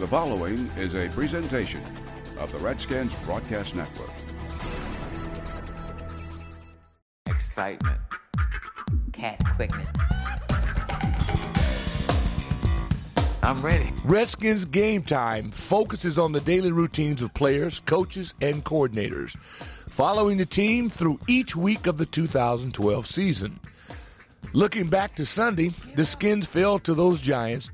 The following is a presentation of the Redskins Broadcast Network. Excitement. Cat quickness. I'm ready. Redskins Game Time focuses on the daily routines of players, coaches, and coordinators, following the team through each week of the 2012 season. Looking back to Sunday, the Skins fell to those Giants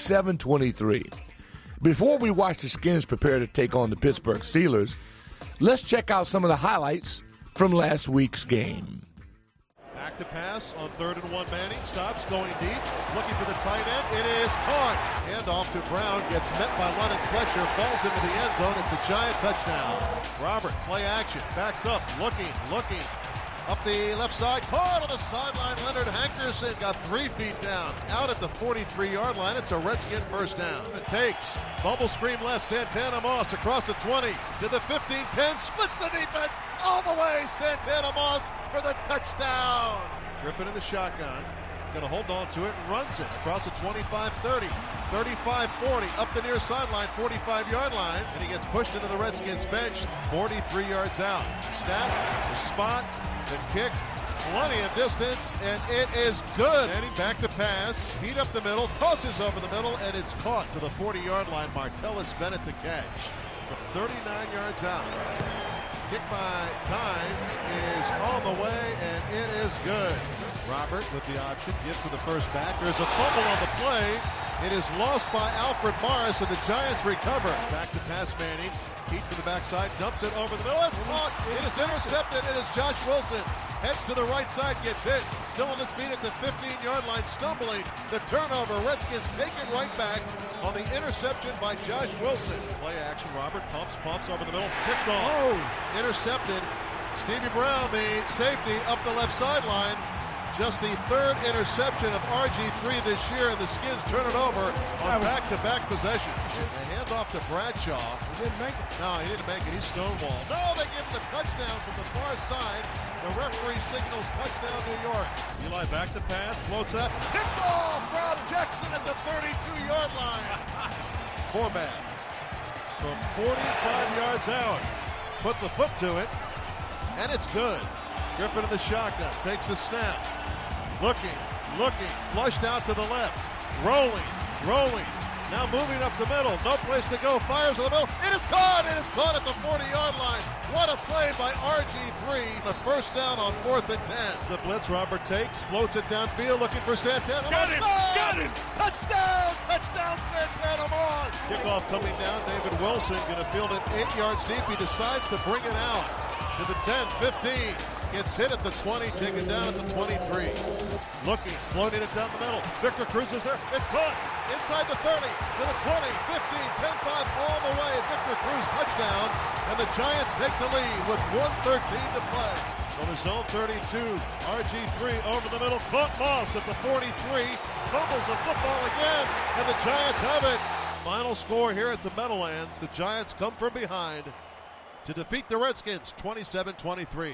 27-23. Before we watch the Skins prepare to take on the Pittsburgh Steelers, let's check out some of the highlights from last week's game. Back to pass on 3rd and 1. Manning stops, going deep, looking for the tight end. It is caught. Handoff to Brown, gets met by London Fletcher, falls into the end zone. It's a Giant touchdown. Robert, play action, backs up, looking. Up the left side, caught on the sideline. Leonard Hankerson got 3 feet down. Out at the 43-yard line. It's a Redskin first down. It takes. Bubble screen left. Santana Moss across the 20 to the 15-10. Splits the defense all the way. Santana Moss for the touchdown. Griffin in the shotgun. Going to hold on to it and runs it across the 25-30, 35-40, up the near sideline, 45-yard line, and he gets pushed into the Redskins bench, 43 yards out. Snap, the spot, the kick, plenty of distance, and it is good. Manning back to pass, feet up the middle, tosses over the middle, and it's caught to the 40-yard line. Martellus Bennett the catch from 39 yards out. Kick by Tynes is on the way, and it is good. Robert with the option, gives to the first back. There's a fumble on the play. It is lost by Alfred Morris, and the Giants recover. Back to pass Manning. Heat to the backside, dumps it over the middle. It's caught. It is intercepted. It is Josh Wilson. Heads to the right side, gets hit. Still on his feet at the 15-yard line, stumbling. The turnover. Redskins take it right back on the interception by Josh Wilson. Play action. Robert pumps over the middle. Kicked off. Intercepted. Stevie Brown, the safety, up the left sideline. Just the 3rd interception of RG3 this year, and the Skins turn it over on back-to-back possessions. A handoff to Bradshaw. He didn't make it. No, he didn't make it. He's stonewalled. No, they give him the touchdown from the far side. The referee signals touchdown New York. Eli back to pass, floats up. Picked ball from Jackson at the 32-yard line. Forbath from 45 yards out. Puts a foot to it, and it's good. Griffin in the shotgun, takes a snap. Looking, flushed out to the left. Rolling. Now moving up the middle. No place to go. Fires in the middle. It is caught at the 40-yard line. What a play by RG3. A first down on 4th and 10. The blitz Robert takes, floats it downfield, looking for Santana. Got him! Touchdown! Santana Moss! Kickoff coming down. David Wilson going to field it 8 yards deep. He decides to bring it out to the 10, 15. Gets hit at the 20, taken down at the 23. Looking, floating it down the middle. Victor Cruz is there. It's caught inside the 30 to the 20, 15, 10-5 all the way. Victor Cruz touchdown, and the Giants take the lead with 1:13 to play. On the zone 32, RG3 over the middle. Caught Moss at the 43. Fumbles the football again, and the Giants have it. Final score here at the Meadowlands. The Giants come from behind to defeat the Redskins 27-23.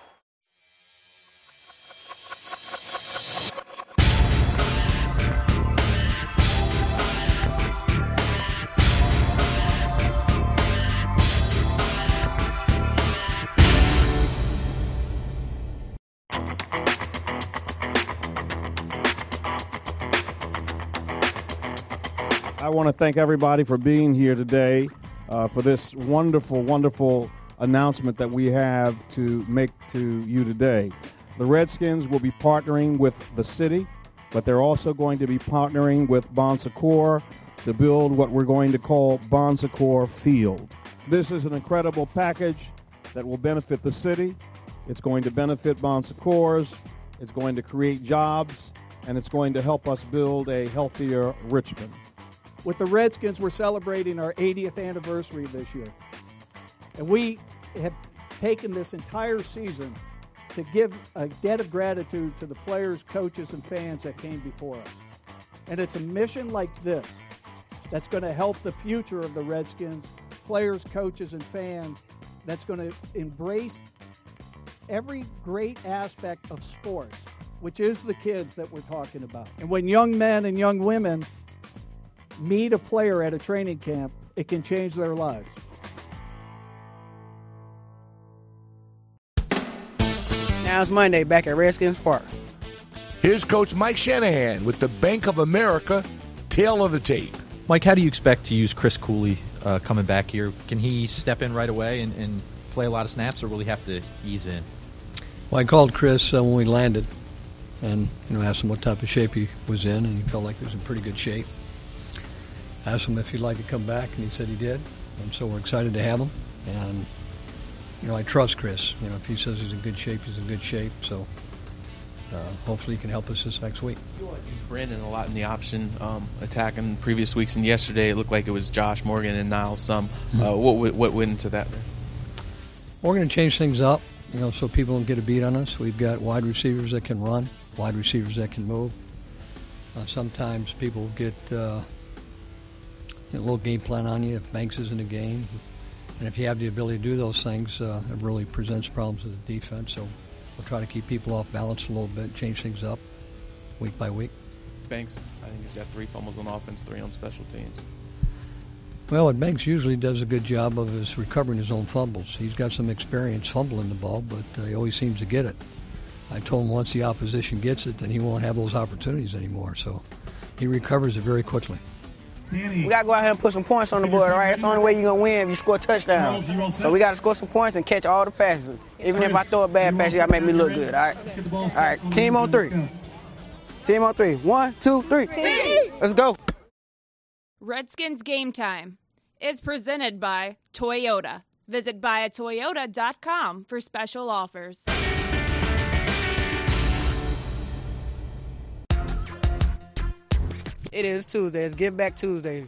I want to thank everybody for being here today for this wonderful, wonderful announcement that we have to make to you today. The Redskins will be partnering with the city, but they're also going to be partnering with Bon Secours to build what we're going to call Bon Secours Field. This is an incredible package that will benefit the city. It's going to benefit Bon Secours. It's going to create jobs, and it's going to help us build a healthier Richmond. With the Redskins, we're celebrating our 80th anniversary this year. And we have taken this entire season to give a debt of gratitude to the players, coaches, and fans that came before us. And it's a mission like this that's going to help the future of the Redskins, players, coaches, and fans, that's going to embrace every great aspect of sports, which is the kids that we're talking about. And when young men and young women meet a player at a training camp, it can change their lives. Now it's Monday back at Redskins Park. Here's Coach Mike Shanahan with the Bank of America tail of the tape. Mike, how do you expect to use Chris Cooley coming back here? Can he step in right away and play a lot of snaps, or will he have to ease in? Well, I called Chris when we landed and asked him what type of shape he was in, and he felt like he was in pretty good shape. I asked him if he'd like to come back, and he said he did. And so we're excited to have him. And, I trust Chris. If he says he's in good shape, he's in good shape. So hopefully he can help us this next week. You used Brandon a lot in the option attack in previous weeks, and yesterday it looked like it was Josh Morgan and Niles some. What went into that? We're going to change things up, so people don't get a beat on us. We've got wide receivers that can run, wide receivers that can move. Sometimes people get a little game plan on you if Banks is in the game. And if you have the ability to do those things, it really presents problems to the defense. So we'll try to keep people off balance a little bit, change things up week by week. Banks, I think he's got 3 fumbles on offense, 3 on special teams. Well, Banks usually does a good job of his recovering his own fumbles. He's got some experience fumbling the ball, but he always seems to get it. I told him once the opposition gets it, then he won't have those opportunities anymore. So he recovers it very quickly. We got to go out here and put some points on the board, all right? That's the only way you're going to win if you score a touchdown. So we got to score some points and catch all the passes. Even if I throw a bad pass, you got to make me look good, all right? All right, team on 3. Team on 3. 1, 2, 3. Team. Let's go. Redskins Game Time is presented by Toyota. Visit buyatoyota.com for special offers. It is Tuesday. It's Give Back Tuesday.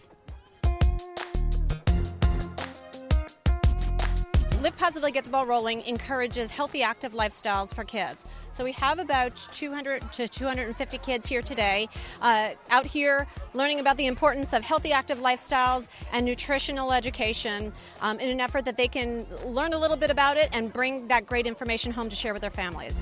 Live Positively, Get the Ball Rolling encourages healthy, active lifestyles for kids. So we have about 200 to 250 kids here today, out here learning about the importance of healthy, active lifestyles and nutritional education in an effort that they can learn a little bit about it and bring that great information home to share with their families.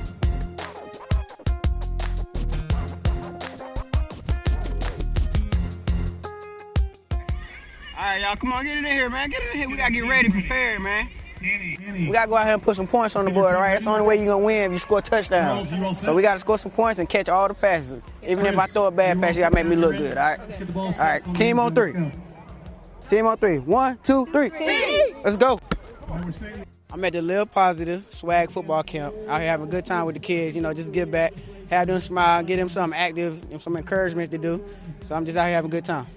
All right, y'all, come on, get in here, man. Get in here. We got to get ready, prepared, man. We got to go out here and put some points on the board, all right? That's the only way you're going to win if you score a touchdown. So we got to score some points and catch all the passes. Even if I throw a bad pass, you got to make me look good, all right? All right, team on 3. Team on 3. 1, 2, 3. Team. Let's go. I'm at the Live Positive Swag Football Camp. Out here having a good time with the kids, just give back, have them smile, give them something active and some encouragement to do. So I'm just out here having a good time.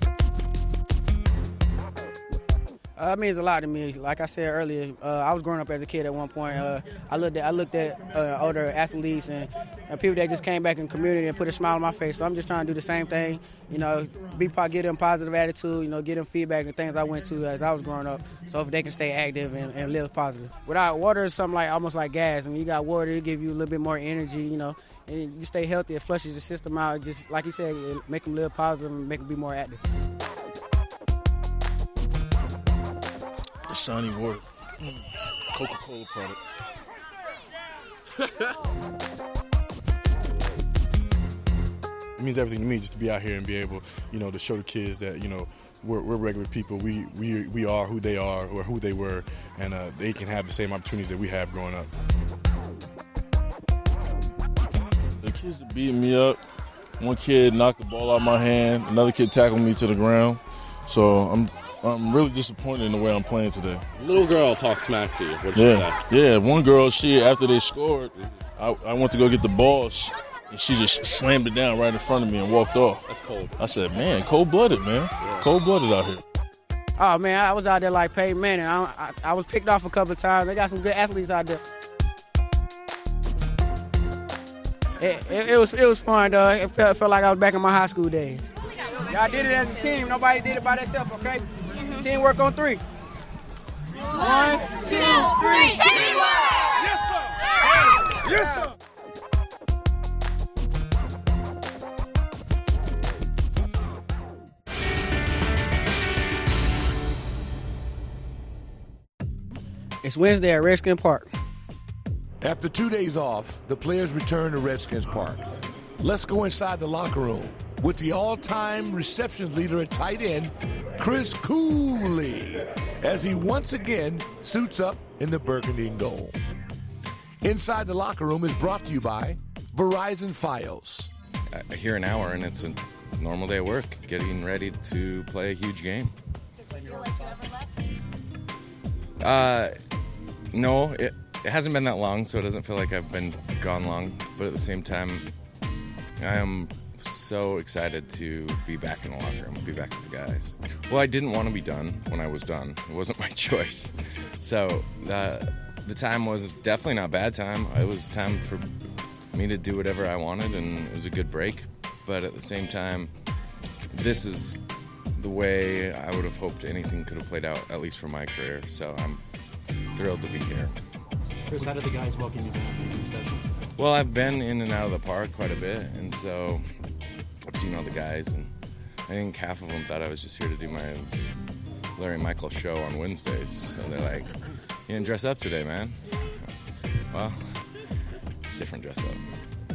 It means a lot to me. Like I said earlier, I was growing up as a kid at one point. I looked at older athletes and people that just came back in the community and put a smile on my face. So I'm just trying to do the same thing, get them positive attitude, get them feedback and things I went to as I was growing up, so if they can stay active and live positive. Without water, it's something almost like gas. You got water, it give you a little bit more energy, and you stay healthy. It flushes the system out. Just like you said, it make them live positive and make them be more active. Shiny Ward, Coca-Cola product. It means everything to me just to be out here and be able, to show the kids that, we're regular people. We are who they are or who they were, and they can have the same opportunities that we have growing up. The kids are beating me up. One kid knocked the ball out of my hand. Another kid tackled me to the ground. So I'm really disappointed in the way I'm playing today. Little girl talked smack to you. What'd she say? Yeah, one girl, after they scored, I went to go get the ball, and she just slammed it down right in front of me and walked off. That's cold. I said, man, cold-blooded, man. Yeah. Cold-blooded out here. Oh, man, I was out there like Peyton Manning. I was picked off a couple of times. They got some good athletes out there. It was fun, though. It felt like I was back in my high school days. Y'all did it as a team. Nobody did it by themselves, okay? Mm-hmm. Teamwork on 3. 1, 2, 3. Teamwork! Yes, sir! Yes, sir! It's Wednesday at Redskins Park. After 2 days off, the players return to Redskins Park. Let's go inside the locker room with the all-time receptions leader at tight end, Chris Cooley, as he once again suits up in the burgundy and gold. Inside the Locker Room is brought to you by Verizon Fios. I hear an hour, and it's a normal day of work, getting ready to play a huge game. No, it hasn't been that long, so it doesn't feel like I've been gone long. But at the same time, I am so excited to be back in the locker room, be back with the guys. Well, I didn't want to be done when I was done. It wasn't my choice. So the time was definitely not bad time. It was time for me to do whatever I wanted, and it was a good break. But at the same time, this is the way I would have hoped anything could have played out, at least for my career. So I'm thrilled to be here. Chris, how did the guys welcome you back? Anything special? Well, I've been in and out of the park quite a bit, and so I've seen all the guys, and I think half of them thought I was just here to do my Larry Michael show on Wednesdays. So they're like, "You didn't dress up today, man." Well, different dress up.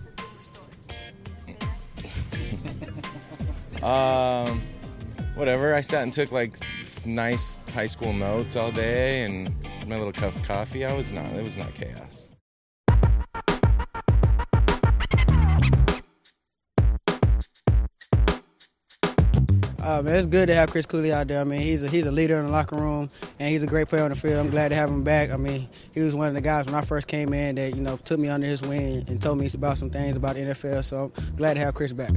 Whatever. I sat and took like nice high school notes all day, and my little cup of coffee. It was not chaos. Man, it's good to have Chris Cooley out there. I mean, he's a leader in the locker room, and he's a great player on the field. I'm glad to have him back. I mean, he was one of the guys when I first came in that, took me under his wing and told me about some things about the NFL. So I'm glad to have Chris back.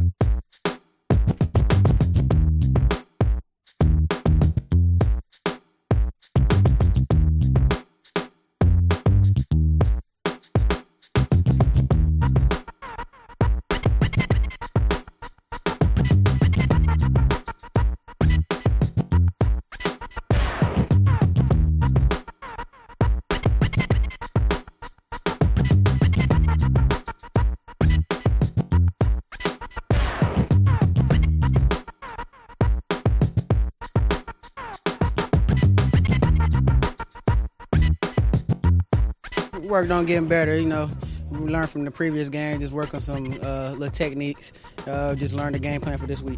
Worked on getting better, we learned from the previous game, just work on some little techniques, just learn the game plan for this week.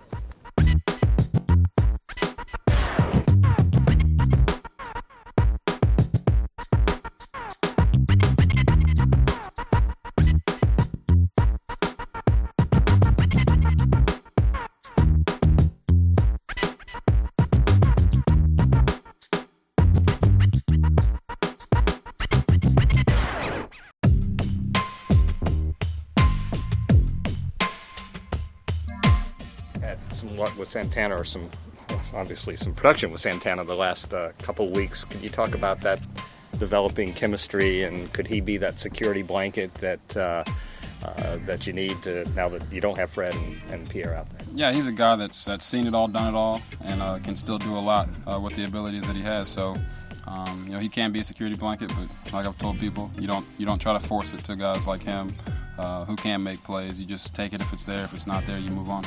With Santana, or obviously some production with Santana the last couple weeks. Could you talk about that developing chemistry, and could he be that security blanket that you need to, now that you don't have Fred and Pierre out there? Yeah, he's a guy that's seen it all, done it all, and can still do a lot with the abilities that he has. So he can be a security blanket, but like I've told people, you don't try to force it to guys like him who can make plays. You just take it if it's there. If it's not there, you move on.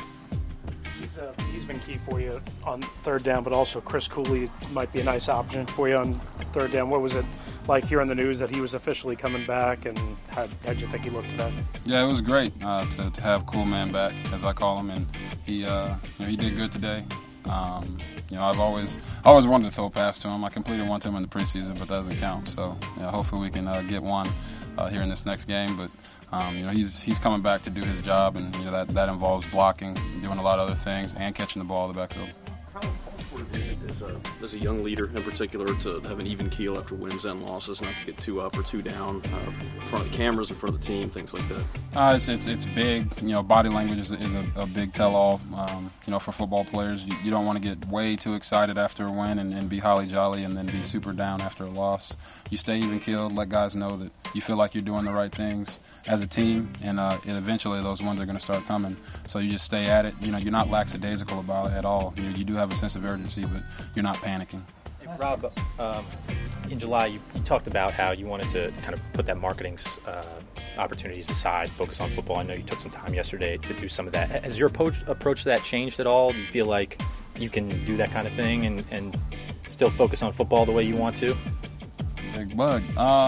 He's been key for you on third down, but also Chris Cooley might be a nice option for you on third down. What was it like hearing the news that he was officially coming back, and how'd you think he looked today? Yeah, it was great to have Cool Man back, as I call him, and he did good today. I've always wanted to throw a pass to him. I completed one to him in the preseason, but that doesn't count. So hopefully we can get one here in this next game. But he's coming back to do his job, and that involves blocking, doing a lot of other things, and catching the ball in the backfield. How important is it as a young leader in particular to have an even keel after wins and losses, not to get too up or too down in front of the cameras, in front of the team, things like that? It's big. Body language is a big tell-all. For football players, you don't want to get way too excited after a win and be holly jolly and then be super down after a loss. You stay even keeled, let guys know that you feel like you're doing the right things as a team, and eventually those wins are going to start coming. So you just stay at it. You're not lackadaisical about it at all. You do have a sense of urgency, but you're not panicking. Rob, in July, you talked about how you wanted to kind of put that marketing opportunities aside, focus on football. I know you took some time yesterday to do some of that. Has your approach to that changed at all? Do you feel like you can do that kind of thing and still focus on football the way you want to? Big bug.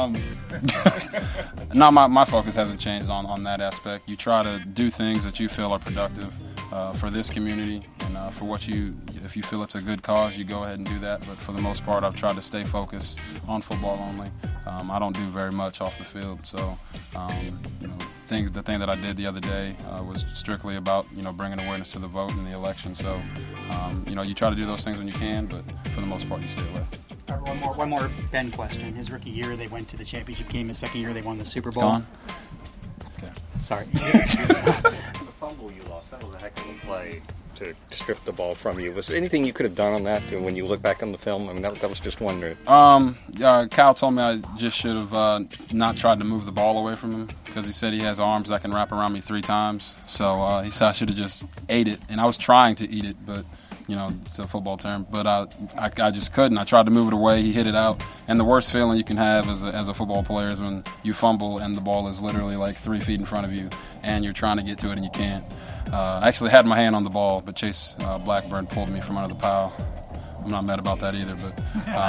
No, my focus hasn't changed on that aspect. You try to do things that you feel are productive for this community, and for if you feel it's a good cause, you go ahead and do that. But for the most part, I've tried to stay focused on football only. I don't do very much off the field, so the thing that I did the other day was strictly about bringing awareness to the vote and the election. So you try to do those things when you can, but for the most part, you stay away. One more Ben question. His rookie year, they went to the championship game. His second year, they won the Super Bowl. Gone. Okay. Sorry. The fumble you lost, that was a heck of a play to strip the ball from you. Was there anything you could have done on that when you look back on the film? I mean, that was just one. Kyle told me I just should have not tried to move the ball away from him because he said he has arms that can wrap around me 3 times. So he said I should have just ate it, and I was trying to eat it, but it's a football term. But I just couldn't. I tried to move it away. He hit it out. And the worst feeling you can have as a football player is when you fumble and the ball is literally like 3 feet in front of you, and you're trying to get to it and you can't. I actually had my hand on the ball, but Chase Blackburn pulled me from under the pile. I'm not mad about that either, but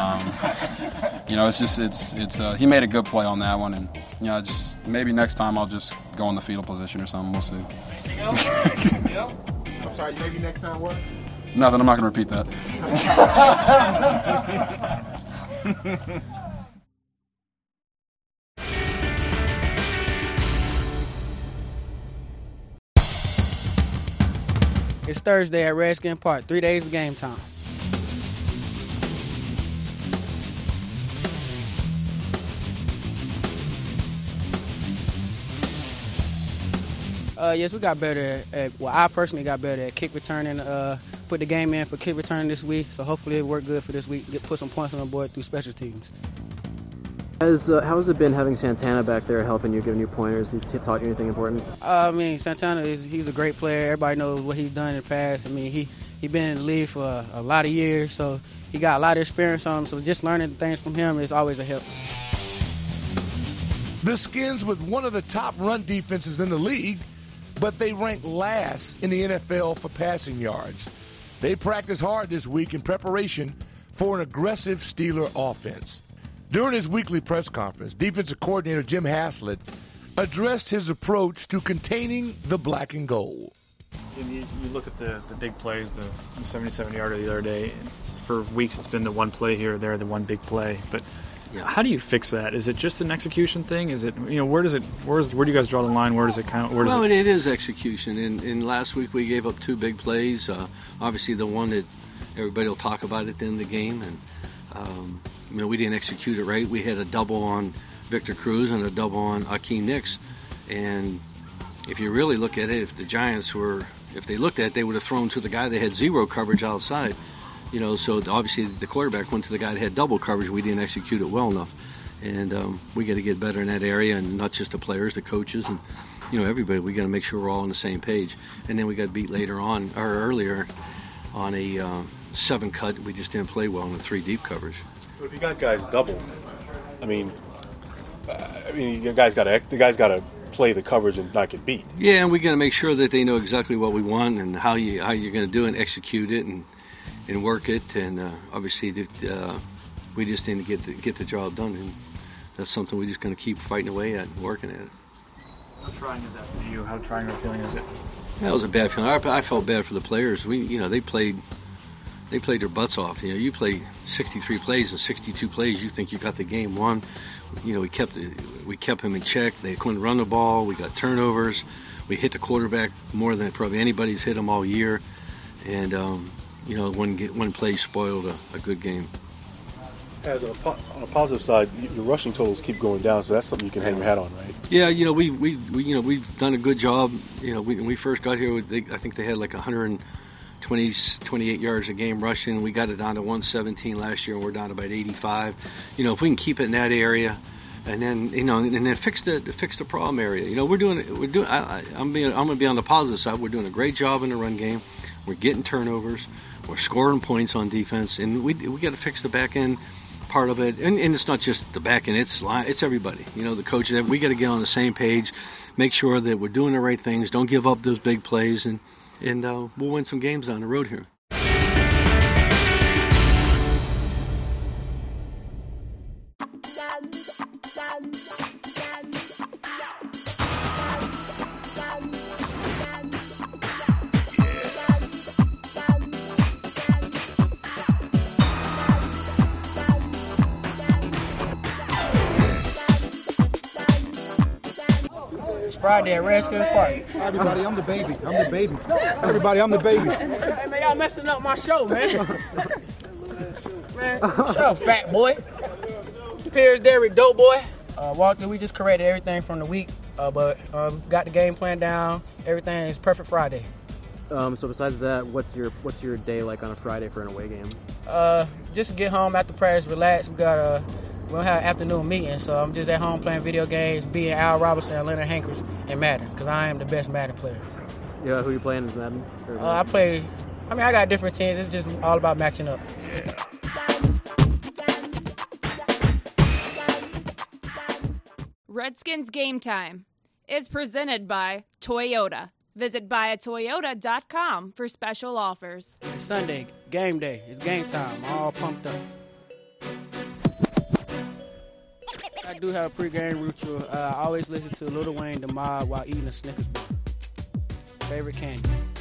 it's he made a good play on that one, and just maybe next time I'll just go in the fetal position or something. We'll see. Anything else? Anything else? I'm sorry. Maybe next time what? Nothing. I'm not going to repeat that. It's Thursday at Redskin Park. 3 days of game time. Yes, we got better I personally got better at kick returning. Put the game in for kick returning this week, so hopefully it worked good for this week. Put some points on the board through special teams. How has it been having Santana back there helping you, giving you pointers? Did he taught you anything important? Santana he's a great player. Everybody knows what he's done in the past. He been in the league for a lot of years, so he got a lot of experience on him. So just learning things from him is always a help. The Skins with one of the top run defenses in the league, but they rank last in the NFL for passing yards. They practice hard this week in preparation for an aggressive Steeler offense. During his weekly press conference, defensive coordinator Jim Haslett addressed his approach to containing the black and gold. You look at the big plays, the 77-yarder the other day. For weeks, it's been the one play here or there, the one big play. But how do you fix that? Is it just an execution thing? Is it where do you guys draw the line? Where does it count? It is execution. And last week we gave up 2 big plays. Obviously, the one that everybody will talk about at the end of the game, and we didn't execute it right. We had a double on Victor Cruz and a double on Akeem Nicks. And if you really look at it, if the Giants if they looked at it, they would have thrown to the guy that had 0 coverage outside. So obviously the quarterback went to the guy that had double coverage. We didn't execute it well enough. And we got to get better in that area, and not just the players, the coaches, and everybody. We got to make sure we're all on the same page. And then we got beat earlier on a 7 cut. We just didn't play well in the 3 deep coverage. But if you got guys double, the guys got to play the coverage and not get beat. Yeah, and we got to make sure that they know exactly what we want and how you're going to do it and execute it and work it. And obviously, we just need to get the job done, and that's something we're just going to keep fighting away at and working at it. How trying is that for you? How trying of a feeling is it? That was a bad feeling. I felt bad for the players. They played their butts off. You play 63 plays and 62 plays. You think you got the game won. We kept him in check. They couldn't run the ball. We got turnovers. We hit the quarterback more than probably anybody's hit him all year. And one play spoiled a good game. As on a positive side, your rushing totals keep going down, so that's something you can hang your hat on, right? Yeah, we've done a good job. When we first got here, I think they had like 128 yards a game rushing. We got it down to 117 last year, and we're down to about 85. If we can keep it in that area, and then fix the problem area. I'm going to be on the positive side. We're doing a great job in the run game. We're getting turnovers. We're scoring points on defense, and we got to fix the back end part of it. And it's not just the back end; it's everybody. The coaches. We got to get on the same page, make sure that we're doing the right things. Don't give up those big plays, and we'll win some games down the road here. Friday at Redskins Park. Everybody, I'm the baby. I'm the baby. Everybody, I'm the baby. Hey, man, y'all messing up my show, man. Man, shut up, fat boy. Piers Derrick, dope boy. Walter, we just corrected everything from the week, but got the game plan down. Everything is perfect Friday. So besides that, what's your day like on a Friday for an away game? Just get home after practice, relax. We don't have an afternoon meeting, so I'm just at home playing video games, being Al Robinson, Leonard Hankers, and Madden, because I am the best Madden player. Yeah, who you playing in Madden? I got different teams. It's just all about matching up. Redskins Game Time is presented by Toyota. Visit buyatoyota.com for special offers. It's Sunday, game day. It's game time. I'm all pumped up. I do have a pregame ritual. I always listen to Lil Wayne, The Mob, while eating a Snickers bar. Favorite candy.